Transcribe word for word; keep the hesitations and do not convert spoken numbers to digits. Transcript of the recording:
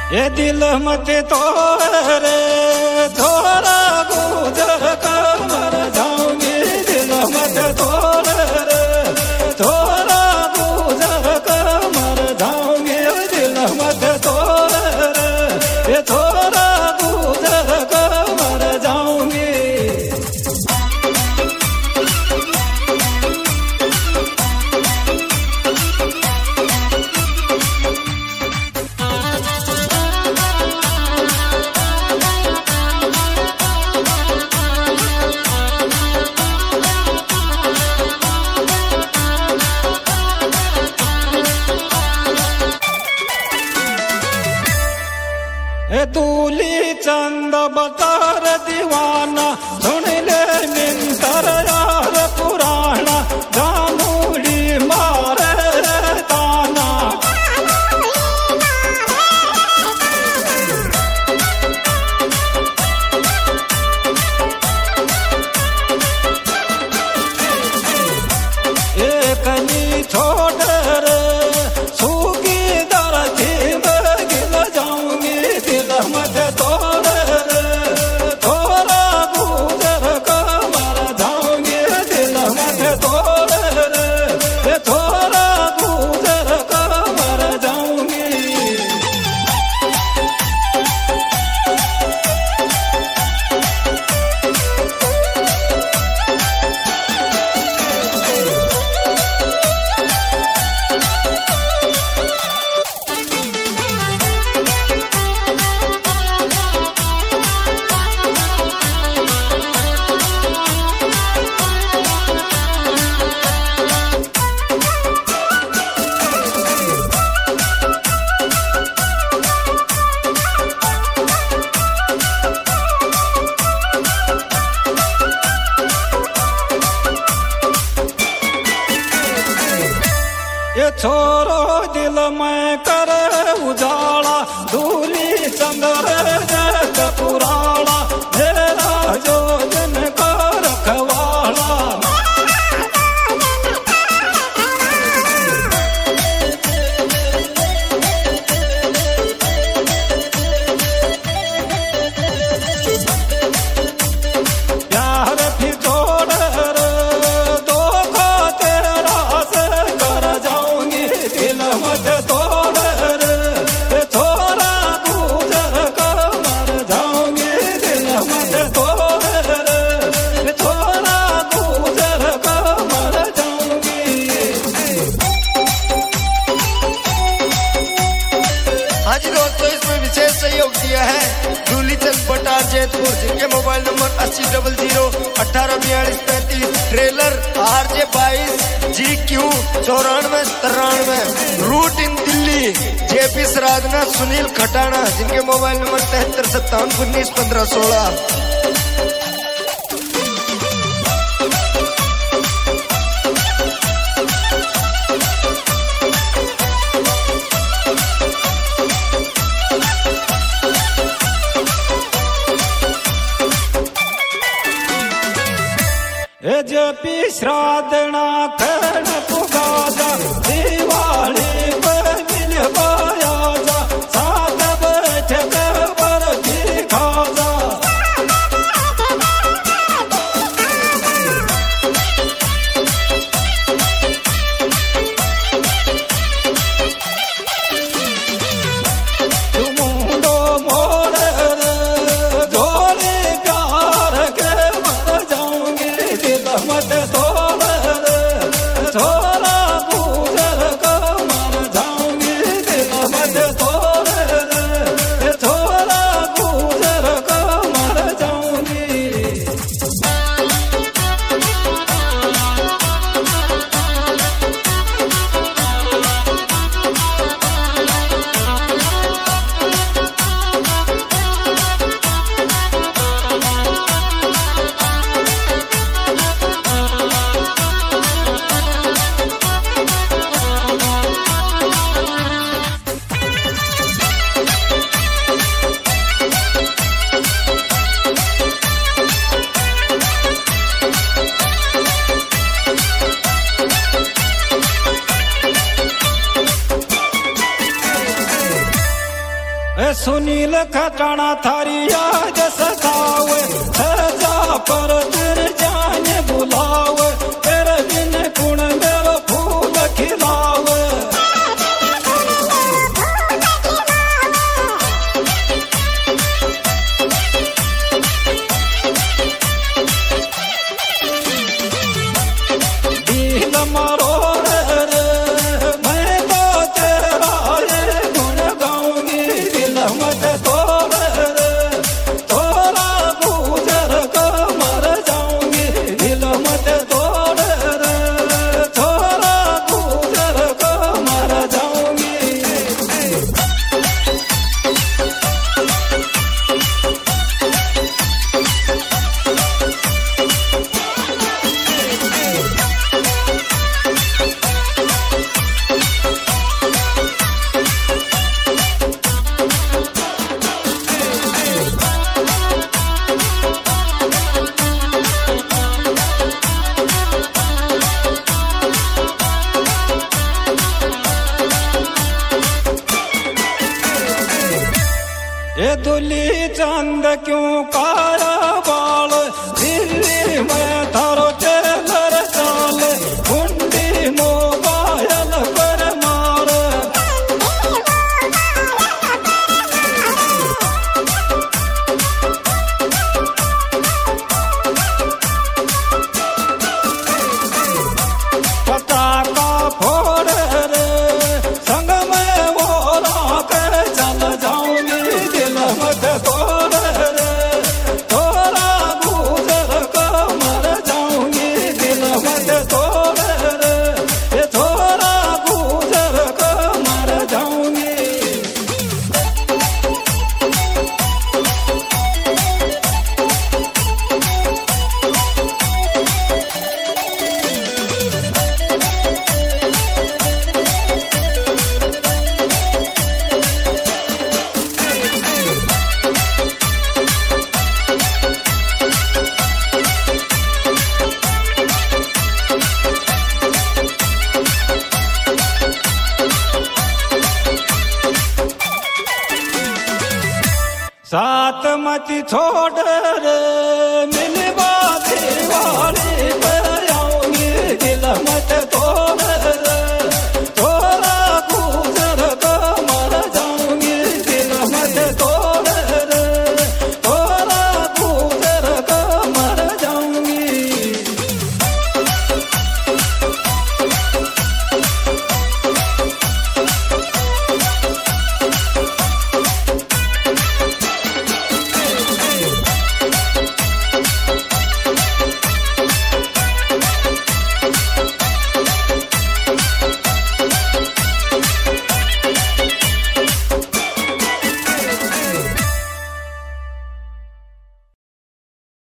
ये दिल मत तोड़ रे थोड़ा गुजर कर मर जाऊंगी। दिल मत तोड़ रे थोड़ा गुजर कर मर जाऊंगी। दिल मत तोड़ रे ये थोड़ा गुजर कर मर जाऊंगी। ए दूली चंद बतर दीवाना सुन ले मिंतर यार पुराना जामुड़ी मारे ताना। एक नी छोड़ रे सूगी दरती में गिर जाऊंगी। दिल मत तोड़ रे थोड़ा गुजर कर मर जाऊंगी। दिल मत तोड़ रे थोड़ा गुजर कर मर जाऊंगी। ये छोरो दिल में कर उजाला दूली चंद्र जग पुराला मेरा जो दिन का रखवाला। प्यार भी जोड़ रे दो को तेरा से कर जाऊंगी। दिल मत तोड़ रे थोड़ा गुजर कर मर जाऊंगी। दिल मत तोड़ रे थोड़ा गुजर कर मर जाऊंगी। हाँ जी दोस्तों, इसमें विशेष सहयोग दिया है धूलीचंद बटार जैतपुर, जिनके मोबाइल नंबर अस्सी डबल जीरो अठारह बयालीस पैंतीस। ट्रेलर आर जे बाईस जी क्यू चौरानवे तिरानवे। Route in Delhi JP Sardhana Sunil Khatana, जिनके मोबाइल नंबर तिहत्तर सत्तावन उन्नीस पंद्रह सोलह। ए जपी श्राद्धना करण पुगाजा दिवाली पे मिल पाया जा साथ बैठ कर बरफी खाजा। मुंडो मोड़ रे झोली प्यार के मर जाऊंगी। दिल मत तोड़ रे थोड़ा गुजर कर ए सुनील खटाना थारी याद सतावे सजा पर तेरे जाने बुलावे तेरे बिन कुण मेरा फूल खिलावे दिल मारो रे मैं तो तेरा ये गुण गाऊंगी दिल मत तोड़ रे तोरा गुजर को मर जाऊंगी दिल मत तोड़ रे तोरा गुजर को मर जाऊंगी ये दुली चंद क्यों काला बाल दिल्ली में थारो चलर चाल कुंडी मोबाइल पर मार पटाखा फोड़ रे संग में वो राकर चल जाऊंगी दिल मत तोड़ रे तोरा गुजर को मर जाऊंगी दिल मत तोड़ रे ये तोरा गुजर को मर जाऊंगी साथ मत छोड़ रे मिलवा दिवाली पर आऊंगी दिल मत तोड़ रे तोरा